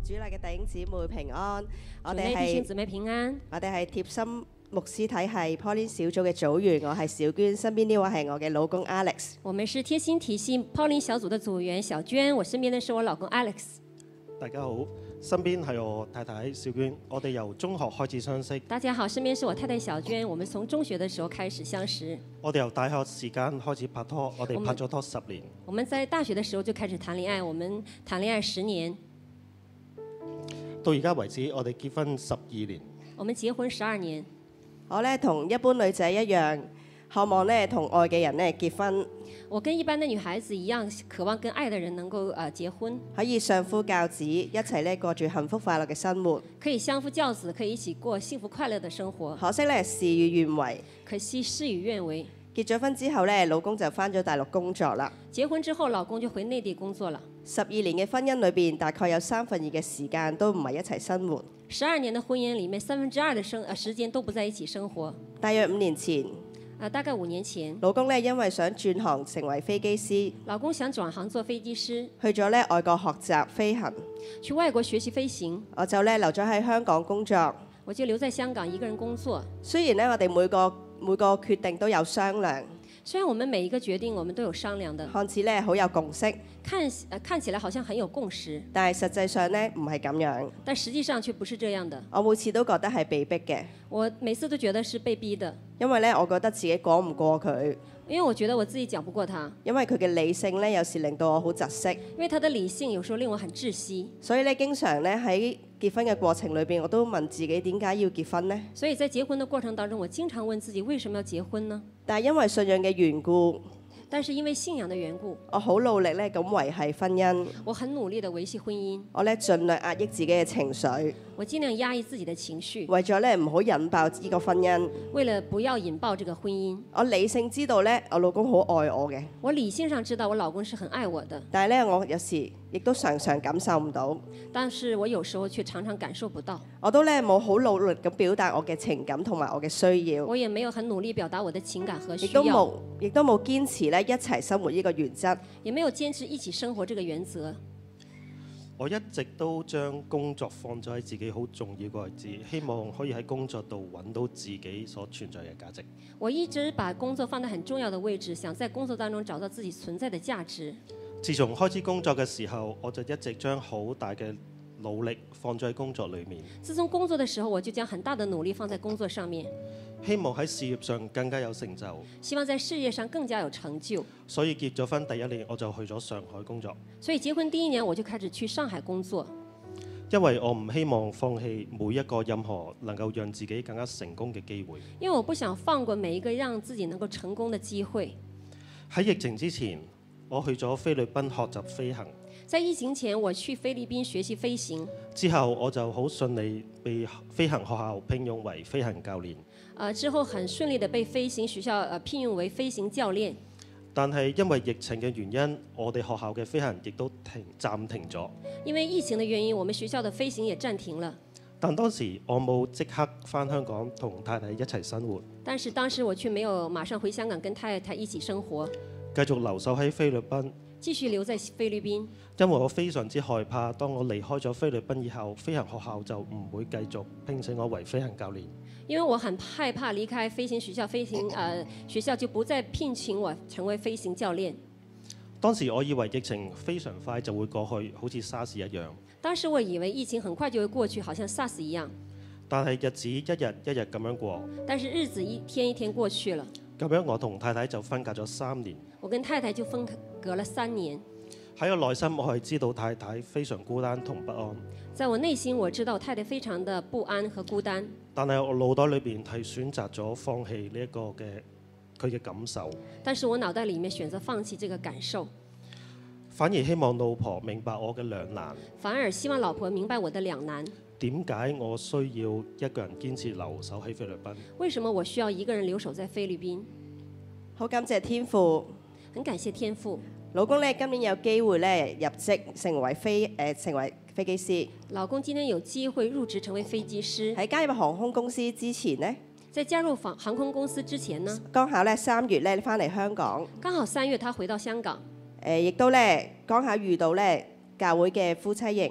主內嘅弟兄姊妹平安，我主哋係內弟兄姊妹平安。 貼心牧師體系 Pauline 小組嘅組員，我係小娟，身邊呢位係我嘅老公 Alex。 我們是貼心體系 Pauline 小組的組員小娟，我身邊的是我老公 Alex。 大家好，身邊係我太太小娟，我哋由中學開始相識。 大家好，身邊是我太太小娟，我們從中學的時候開始相識。 我哋由大學時間開始拍拖，我哋拍咗拖10年。 我們在大學的時候就開始談戀愛，我們談戀愛10年。 到而家為止，我哋結婚12年。 我們結婚12年。 我呢同一般女仔一樣，渴望呢同愛嘅人呢結婚， 我跟一般的女孩子一樣，渴望跟愛的人能夠結婚， 可以相夫教子，一齊呢過住幸福快樂嘅生活。 可以相夫教子，可以一起過幸福快樂的生活。 可惜呢事與願違， 可惜事與願違。 結咗婚之後呢，老公就返咗大陸工作啦。 結婚之後，老公就回內地工作了。 12年嘅婚姻裏邊，大概有2/3嘅時間都唔係一齊生活。 12年的婚姻裡面，2/3的時間都不在一起生活。 大約5年前， 大概5年前， 老公呢因為想轉行成為飛機師， 老公想轉行做飛機師， 去咗呢外國學習飛行， 去外國學習飛行。 我就呢留咗喺香港工作。 我就留在香港一個人工作。 雖然呢我哋每個決定都有商量， 雖然我們每一個決定我們都有商量的， 看似呢好有共識， 看起來好像很有共識， 但係實際上呢唔係咁樣。 但實際上卻不是這樣的。 我每次都覺得係被逼嘅， 我每次都覺得是被逼的， 因為呢我覺得自己講唔過佢， 因為我覺得我自己講不過他， 因為佢嘅理性呢有時令到我好窒息， 因為他的理性有時候令我很窒息。 所以呢經常呢喺結婚嘅過程裏邊，我都問自己點解要結婚呢？ 所以在結婚的過程當中，我經常問自己為什麼要結婚呢？ 但係因為信仰嘅緣故， 但是因為信仰的緣故， 我好努力咧咁維繫婚姻， 我很努力地維繫婚姻， 我咧盡量壓抑自己嘅情緒， 我盡量壓抑自己的情緒， 為咗咧唔好引爆呢個婚姻。 為了不要引爆這個婚姻。 我理性知道咧，我老公好愛我嘅， 我理性上知道我老公是很愛我的， 但係咧我有時亦都常常感受唔到， 但是我有時候卻常常感受不到。 我都咧冇好努力咁表達我嘅情感同埋我嘅需要， 我也沒有很努力表達我的情感和需亦都要， 冇堅持咧一齊生活呢個原則。 也沒有堅持一起生活這個原則。 我一直都將工作放咗喺自己好重要嘅位置，希望可以喺工作度揾到自己所存在嘅價值。 我一直把工作放在很重要的位置，想在工作當中找到自己存在的價值。 自從開始工作嘅時候，我就一直將好大嘅努力放咗喺工作裏面。 自從工作的時候，我就將很大的努力放在工作上面， 希望喺事業上更加有成就。 希望在事業上更加有成就。 所以結咗婚第1年，我就去咗上海工作。 所以結婚第1年我就開始去上海工作， 因為我唔希望放棄每一個任何能夠讓自己更加成功嘅機會。 因為我不想放過每一個讓自己能夠成功的機會。 喺疫情之前，我去咗菲律賓學習飛行。 在疫情前，我去菲律賓學習飛行， 之後我就好順利被飛行學校聘用為飛行教練。 之後很順利地被飛行學校聘用為飛行教練。 但係因為疫情嘅原因，我哋學校嘅飛行亦都暫停咗。 因為疫情的原因，我們學校的飛行也暫停了。 但當時我冇即刻返香港同太太一齊生活。 但是當時我卻沒有馬上回香港跟太太一起生活， 繼續留守喺菲律賓。 繼續留在菲律賓。 因為我非常之害怕，當我離開咗菲律賓以後，飛行學校就唔會繼續聘請我為飛行教練。 因為我很害怕離開飛行學校，學校就不再聘請我成為飛行教練。 當時我以為疫情非常快就會過去，好似沙士一樣。 當時我以為疫情很快就會過去，好像 SARS 一樣。 但係日子一日一日咁樣過。 但是日子一天一天過去了。 咁樣我同太太就分隔咗3年。 我跟太太就分隔了3年。 喺我內心，我係知道太太非常孤單同不安。 在我內心，我知道太太非常的不安和孤單。 但係我腦袋裏邊係選擇咗放棄呢一個嘅佢嘅感受。 但是我腦袋裡面選擇放棄這個感受， 反而希望老婆明白我嘅兩難。 反而希望老婆明白我的兩難。 點解我需要一個人堅持留守喺菲律賓？ 為什麼我需要一個人留守在菲律賓？ 好感謝天父， 很感謝天父。 老公咧今年有機會咧入職成為飛機師。 老公今天有機會入職成為飛機師。 喺加入航空公司之前呢， 在加入航空公司之前呢， 剛巧咧3月咧翻嚟香港。 剛好3月他回到香港。 亦都咧剛巧遇到咧教會嘅夫妻營。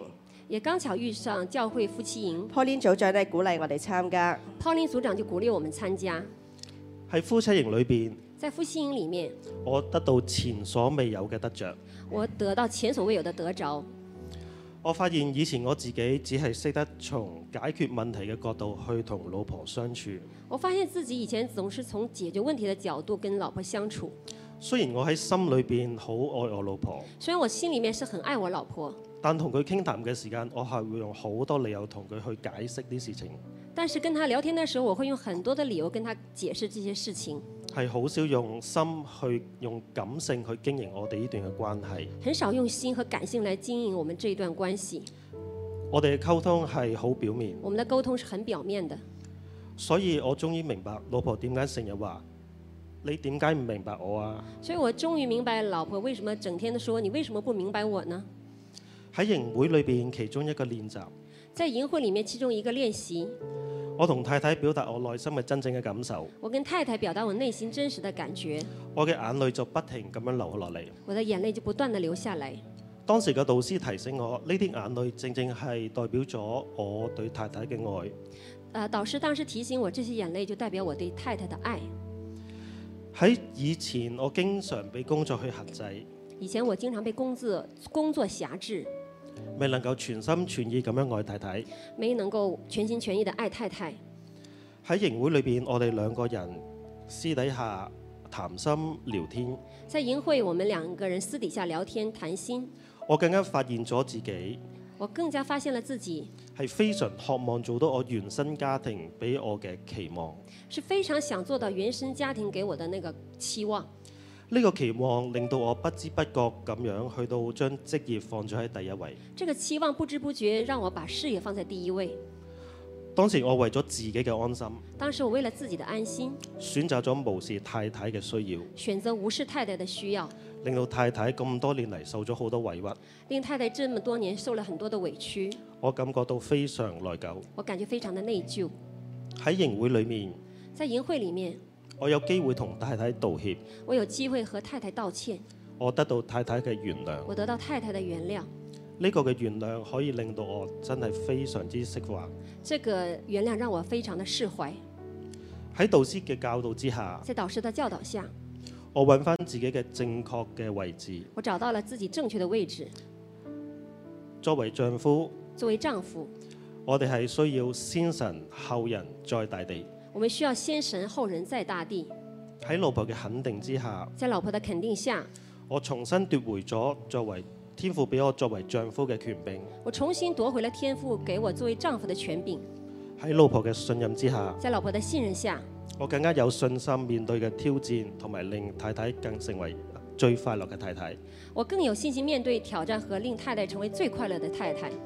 也剛巧遇上教會夫妻營。 Pauline 組長咧鼓勵我哋參加。 Pauline 組長就鼓勵我們參加。 喺夫妻營裏邊， 在夫妻營裡面， 我得到前所未有嘅得着。 我得到前所未有的得着。 我發現以前我自己只係識得從解決問題嘅角度去同老婆相處。 我發現自己以前總是從解決問題的角度跟老婆相處。 雖然我喺心裏邊好愛我老婆， 雖然我心裡面是很愛我老婆， 但同佢傾談嘅時間，我係會用好多理由同佢去解釋啲事情。 但是跟他聊天的時候，我會用很多的理由跟他解釋這些事情。 係好少用心去用感性去經營我哋呢段嘅關係。 很少用心和感性來經營我們這一段關係。 我哋嘅溝通係好表面。 我們的溝通是很表面的。 所以我終於明白老婆點解成日話你點解唔明白我啊？ 所以我終於明白老婆為什麼整天都說你為什麼不明白我呢？ 喺營會裏邊其中一個練習， 在營會裡面其中一個練習， 我同太太表達我內心嘅真正嘅感受。 我跟太太表達我內心真實的感覺。 我嘅眼淚就不停咁樣流落嚟。 我的眼淚就不斷地流下來。 當時嘅導師提醒我，呢啲眼淚正正係代表咗我對太太嘅愛。 導師當時提醒我，這些眼淚就代表我對太太的愛。 喺以前，我經常被工作去限制。 以前我經常被工作轄制， 未能夠全心全意咁樣愛太太， 沒能夠全心全意的愛太太。 喺營會裏邊，我哋兩個人私底下談心聊天。 在營會，我們兩個人私底下聊天談心。 我更加發現咗自己， 我更加發現了自己係非常渴望做到我原生家庭俾我嘅期望。 是非常想做到原生家庭給我的那個期望。 呢個期望令到我不知不覺咁樣去到將職業放咗喺第一位。 這個期望不知不覺讓我把事業放在第一位。 當時我為咗自己嘅安心， 當時我為了自己的安心， 選擇咗無視太太嘅需要， 選擇無視太太的需要， 令到太太咁多年嚟受咗好多委屈， 令太太這麼多年受了很多的委屈。 我感覺到非常內疚， 我感覺非常的內疚。 喺營會裏面， 在營會裡面， 我有機會同太太道歉， 我有機會和太太道歉， 我得到太太嘅原諒， 我得到太太的原諒。 呢個嘅原諒可以令到我真係非常之釋懷。 這個原諒讓我非常的釋懷。 喺導師嘅教導之下， 在導師的教導下， 我揾翻自己嘅正確嘅位置。 我找到了自己正確的位置。 作為丈夫，我哋係需要先神後人再大地。 我們需要先神後人在大地。 喺老婆嘅肯定之下， 在老婆的肯定下， 我重新奪回咗作為天父俾我作為丈夫嘅權柄。 我重新奪回了天父給我作為丈夫的權柄。 喺老婆嘅信任之下， 在老婆的信任下， 我更加有信心面對嘅挑戰，同埋令太太更成為最快樂嘅太太。 我更有信心面對挑戰和令太太成為最快樂的太太。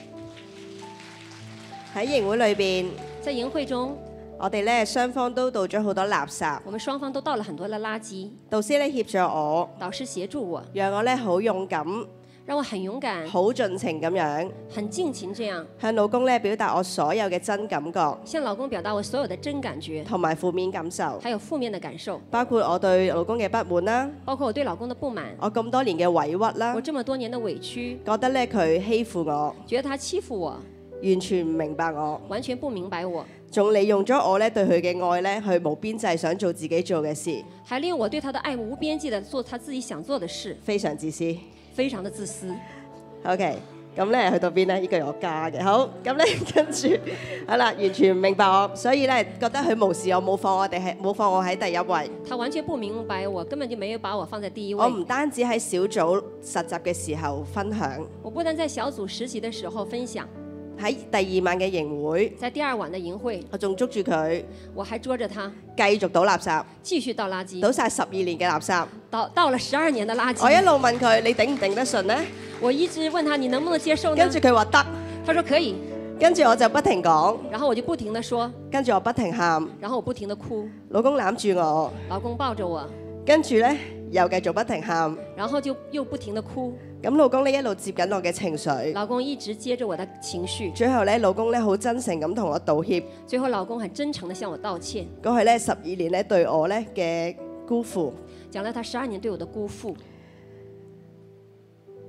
喺營會裏邊， 在營會中， 我哋咧雙方都倒咗好多垃圾。 我們雙方都倒了很多的垃圾。 導師咧協助我， 導師協助我， 讓我咧好勇敢， 讓我很勇敢， 好盡情咁樣， 很盡情這樣向老公咧表達我所有嘅真感覺， 向老公表達我所有的真感覺， 同埋負面感受， 還有負面的感受， 包括我對老公嘅不滿啦， 包括我對老公的不滿， 我咁多年嘅委屈啦， 我這麼多年的委屈， 覺得咧佢欺負我， 覺得他欺負我， 完全唔明白我， 完全不明白我， 仲利用咗我咧對佢嘅愛咧去無邊際想做自己做嘅事， 還利用我對他的愛無邊際的做他自己想做的事， 非常自私， 非常的自私。 OK， 咁咧去到邊咧？呢句我加嘅，好，咁咧跟住係啦，完全唔明白我，所以咧覺得佢無視我，冇放我喺第一位。 他完全不明白我，根本就沒有把我放在第一位。 我唔單止喺小組實習嘅時候分享， 我不但在小組實習的時候分享， 喺第二晚嘅營會， 在第二晚的營會， 我仲捉住佢， 我還捉着他， 繼續倒垃圾， 繼續倒垃圾， 倒晒12年嘅垃圾， 倒了12年的垃圾。 我一路問佢：你頂唔頂得順呢？ 我一直問他：你能不能接受呢？ 跟住佢話得， 他說可以。 跟住我就不停講， 然後我就不停地說， 跟住我不停喊， 然後我不停地哭， 老公攬住我， 老公抱着我， 跟住呢又繼續不停喊， 然後就又不停地哭。 咁老公呢一路接緊我嘅情緒， 老公一直接着我的情緒。 最後呢，老公呢好真誠咁同我道歉， 最後老公很真誠地向我道歉， 講係呢12年呢對我呢嘅辜負， 講了他12年對我的辜負。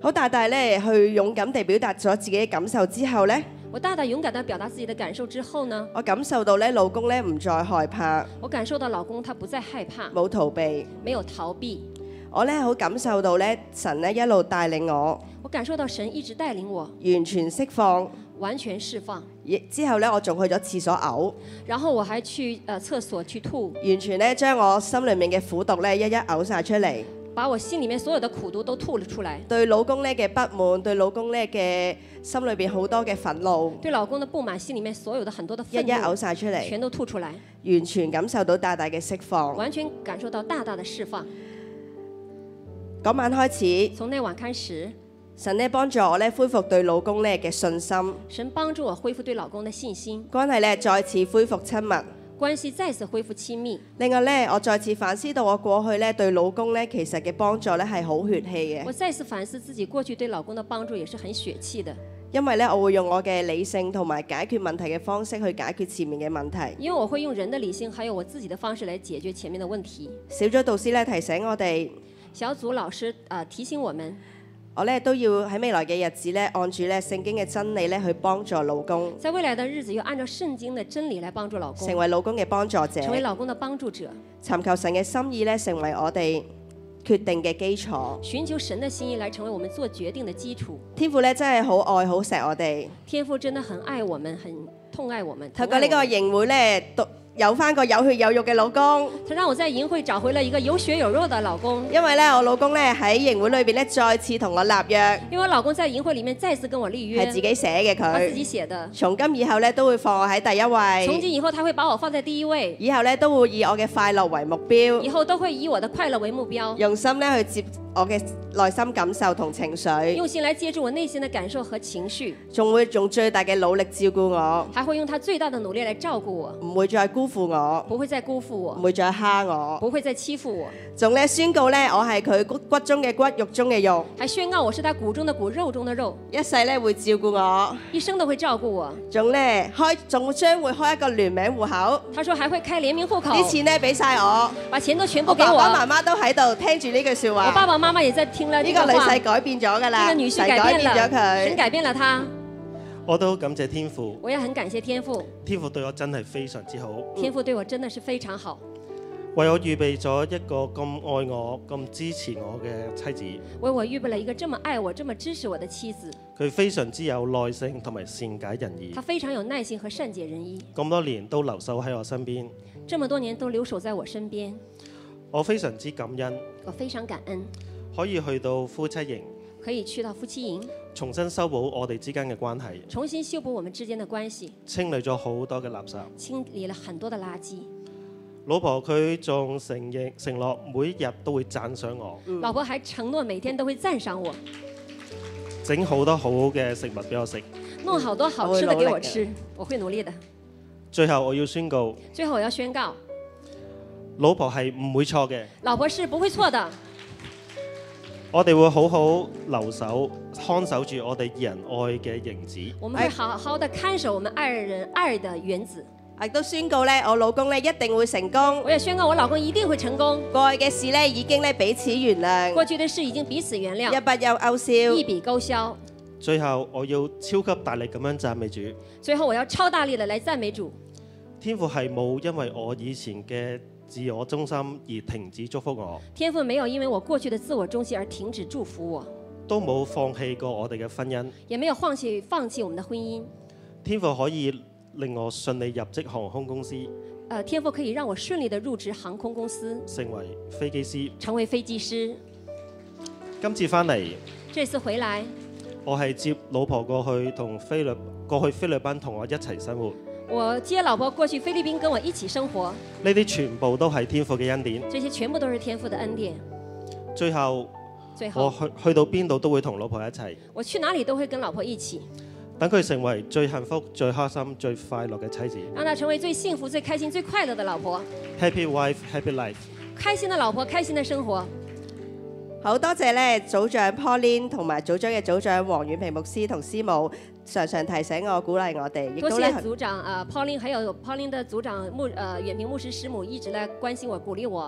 好大大咧去勇敢地表達咗自己嘅感受之後咧， 我大大勇敢地表達自己的感受之後呢， 我感受到咧老公咧唔再害怕， 我感受到老公他不再害怕， 冇逃避。 沒有逃避。 我咧好感受到咧神咧一路帶領我， 我感受到神一直帶領我， 完全釋放。 完全釋放。 之後咧，我仲去咗廁所嘔， 然後我還去廁所去吐， 完全咧將我心裏面嘅苦毒咧一嘔晒出嚟， 把我心裡面所有的苦毒都吐了出來。 對老公咧嘅不滿，對老公咧嘅心裏邊好多嘅憤怒， 對老公的不滿，心裡面所有的很多的憤怒， 一嘔晒出嚟， 全都吐出來， 完全感受到大大嘅釋放。 完全感受到大大的釋放。 嗰晚開始， 從那晚開始， 神咧幫助我咧恢復對老公咧嘅信心， 神幫助我恢復對老公的信心， 關係咧再次恢復親密。 關係再次恢復親密。 另外咧，我再次反思到我過去咧對老公咧其實嘅幫助咧係好血氣嘅， 我再次反思自己過去對老公的幫助也是很血氣的。 因為咧我會用我嘅理性同埋解決問題嘅方式去解決前面嘅問題。 因為我會用人的理性，還有我自己的方式來解決前面的問題。 小組導師咧提醒我哋， 小組老師提醒我們， 我咧都要喺未來嘅日子咧，按住咧聖經嘅真理咧去幫助老公， 在未來的日子要按照聖經的真理來幫助老公， 成為老公嘅幫助者， 成為老公的幫助者， 尋求神嘅心意咧，成為我哋決定嘅基礎。 尋求神的心意來成為我們做決定的基礎。 天父咧真係好愛好錫我哋， 天父真的很愛我們，很痛愛我們。 透過呢個營會咧，有翻個有血有肉嘅老公。 他讓我在營會找回了一個有血有肉的老公。 因為咧，我老公咧喺營會裏邊咧再次同我立約。 因為我老公在營會裡面再次跟我立約。 係自己寫嘅他自佢。 己寫的。 從今以後咧都會放我喺第一位。 從今以後，他會把我放在第一位。 以後咧都會以我嘅快樂為目標。 以後都會以我的快樂為目標。 用心咧去接我嘅內心感受同情緒。 用心來接住我內心的感受和情緒。 仲會用最大嘅努力照顧我。 還會用他最大的努力來照顧我。 唔會再辜負我。 不會再辜負我。 唔會再蝦我。 不會再欺負我。 仲咧宣告咧，我係佢骨中嘅骨，肉中嘅肉。 還宣告我是他骨中的骨，肉中的肉。 一世咧會照顧我。 一生都會照顧我。 仲將會開一個聯名戶口。 他說還會開聯名戶口。 啲錢咧俾晒我。 把錢都全部給我。 我爸爸媽媽都喺度聽住呢句説話。 我爸爸媽媽也在聽了呢個話。 呢個女婿改變咗㗎啦。 呢個女婿改變咗佢。 神改變了他。 我都感謝天父。 我也很感謝天父。 天父對我真係非常之好。 天父對我真的是非常好。 為我預備咗一個咁愛我、咁支持我嘅妻子。 為我預備了一個這麼愛我、這麼支持我的妻子。 佢非常之有耐性同埋善解人意。 他非常有耐性和善解人意。 咁多年都留守喺我身邊。 這麼多年都留守在我身邊。 我非常之感恩。 我非常感恩。 可以去到夫妻營。 可以去到夫妻營。 重新修補我哋之間嘅關係。 重新修補我們之間的關係。 清理咗好多嘅垃圾。 清理了很多的垃圾。 老婆佢仲承諾每一日都會讚賞我。 老婆還承諾每天都會讚賞我。 整好多好嘅食物俾我食。 弄好多好吃的給我吃，我會努力的。 最後我要宣告。 最後我要宣告。 老婆係唔會錯嘅。 老婆是不會錯的。 我哋會好好留守看守住我哋二人愛嘅影子。 我們會好好的看守我們二人愛的原子。 亦都宣告咧，我老公咧一定會成功。 我也宣告我老公一定會成功。 過去嘅事咧已經咧彼此原諒。 過去的事已經彼此原諒。 一筆勾銷。 一筆勾銷。 最後我要超級大力咁樣讚美主。 最後我要超大力的來讚美主。 天父係冇因為我以前嘅自我中心而停止祝福我。 天父沒有因為我過去的自我中心而停止祝福我。 都冇放棄過我哋嘅婚姻。 也沒有放棄我們的婚姻。 天父可以令我順利入職航空公司。 天父可以讓我順利的入職航空公司， 成為飛機師。 成為飛機師。 今次翻嚟， 這次回來， 我係接老婆過去菲律賓同我一齊生活。 我接老婆過去菲律賓跟我一起生活。 呢啲全部都係天父嘅恩典。 這些全部都是天父的恩典。 最後我去到邊度都會同老婆一齊。 我去哪裡都會跟老婆一起。 等佢成為最幸福、最開心、最快樂嘅妻子。 讓她成為最幸福、最開心、最快樂的老婆。 Happy wife, happy life。 開心的老婆，開心的生活。 好多謝咧組長 Pauline 同埋組長嘅組長黃遠平牧師同師母，常常提醒我、鼓勵我哋。 多謝組長Pauline，還有 Pauline 的組長遠平牧師師母一直來關心我、鼓勵我。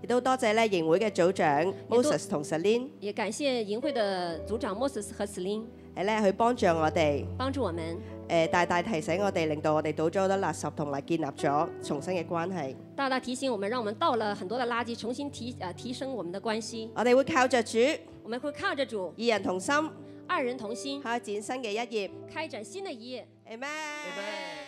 亦都多謝咧營會嘅組長 Moses 同 Celine 也感謝營會的組長 Moses 和 Celine 係咧去幫助我哋， 幫助我們， 大大提醒我哋，令到我哋倒咗好多垃圾，同埋建立咗重新嘅關係。 大大提醒我們，讓我們倒了很多的垃圾，重新提升我們的關係。 我哋會靠着主， 我們會靠着主， 二人同心， 二人同心， 開展新嘅一頁。 開展新的一頁。 Amen。